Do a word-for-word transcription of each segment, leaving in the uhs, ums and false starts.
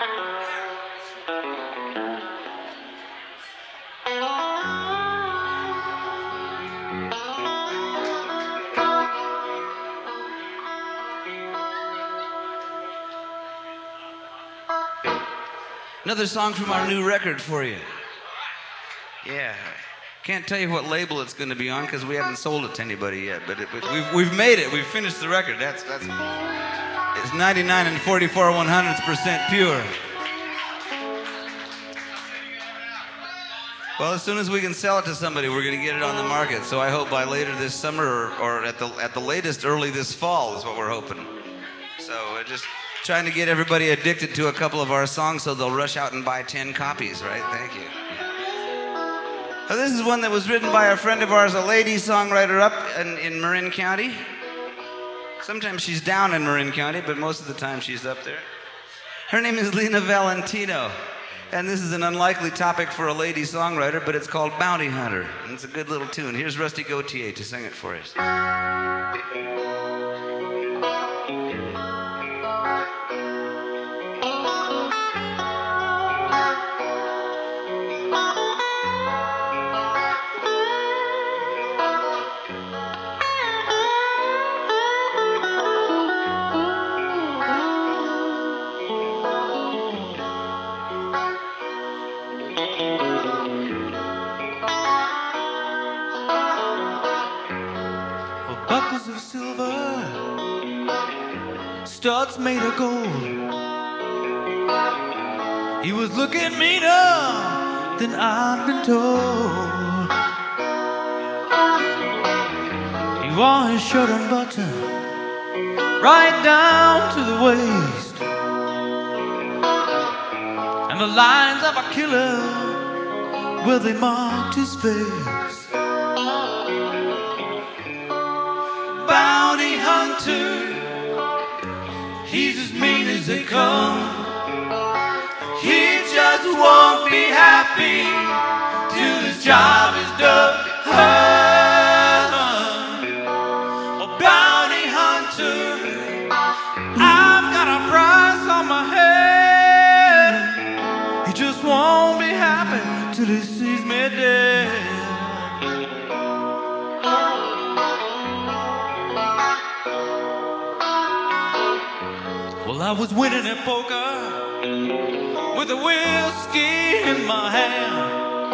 Another song from our new record for you. Yeah. Can't tell you what label it's going to be on because we haven't sold it to anybody yet. But it, we've we've made it. We've finished the record. That's that's. It's ninety-nine and forty-four one hundredths percent pure. Well, as soon as we can sell it to somebody, we're going to get it on the market. So I hope by later this summer, or, or at the at the latest, early this fall, is what we're hoping. So uh, just trying to get everybody addicted to a couple of our songs so they'll rush out and buy ten copies, right? Thank you. Now, this is one that was written by a friend of ours, a lady songwriter up in, in Marin County. Sometimes she's down in Marin County, but most of the time she's up there. Her name is Lena Valentino. And this is an unlikely topic for a lady songwriter, but it's called Bounty Hunter. And it's a good little tune. Here's Rusty Gauthier to sing it for us. Studs made of gold. He was looking meaner than I'd been told. He wore his shirt unbuttoned right down to the waist, and the lines of a killer, well, they marked his face. Bounty hunter, he's as mean as they come. He just won't be happy till his job is done. A bounty hunter, I've got a price on my head. He just won't be happy till he sees me dead. Well, I was winning at poker with a whiskey in my hand.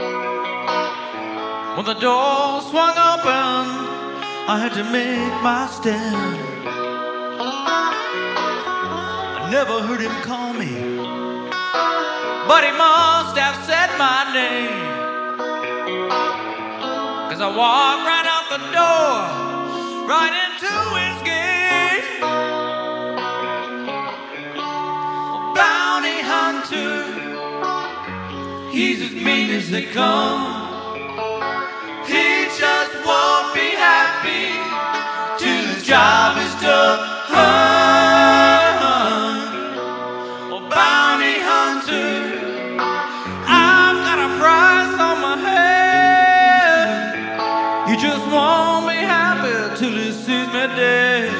When the door swung open, I had to make my stand. I never heard him call me, but he must have said my name, 'cause I walked right out the door, right into his gate. Bounty hunter, he's as mean as they come. He just won't be happy till his job is done. Oh, bounty hunter, I've got a price on my head. He just won't be happy till he sees me dead.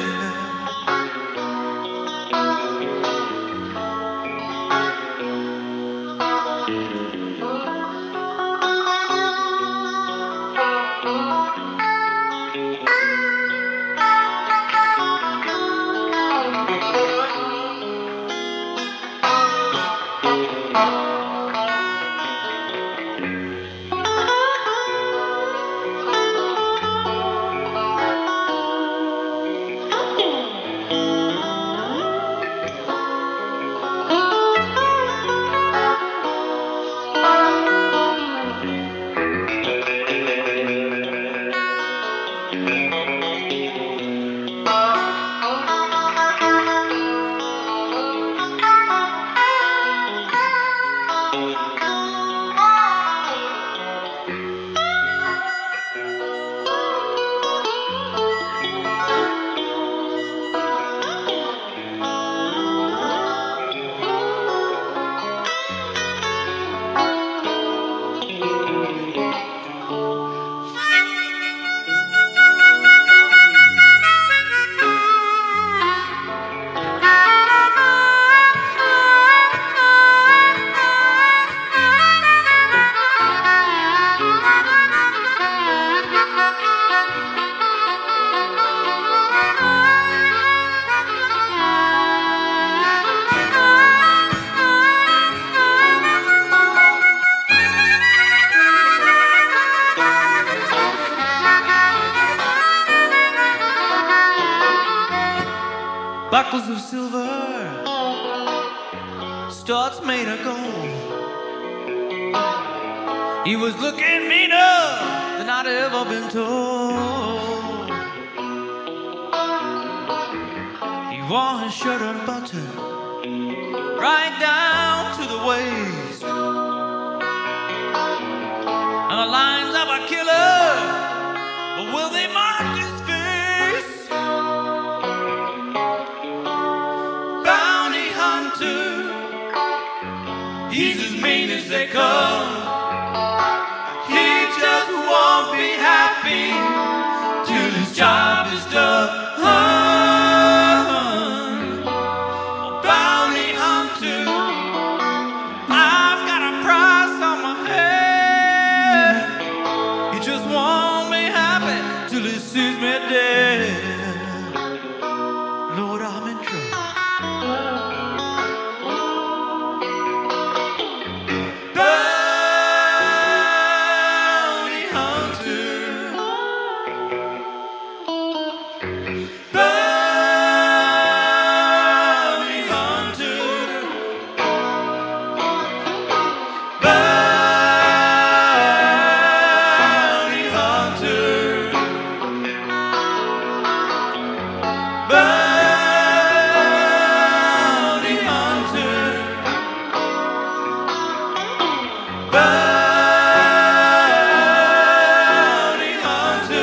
buckles of silver, studs made of gold. He was looking meaner than I'd ever been told. He wore his shirt unbuttoned right down to the waist, and the lines of a killer, but will they mark his face? Bounty hunter, he's as mean as they come. He just won't be happy till his job is done. Bounty hunter, I've got a price on my head. He just won't be happy till he sees me dead. Lord, I'm in trouble. Bounty hunter, bounty hunter, bounty hunter, bounty hunter, bounty hunter,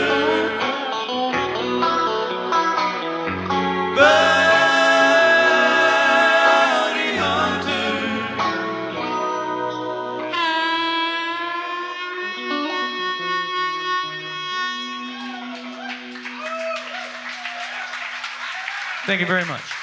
bounty hunter. Thank you very much.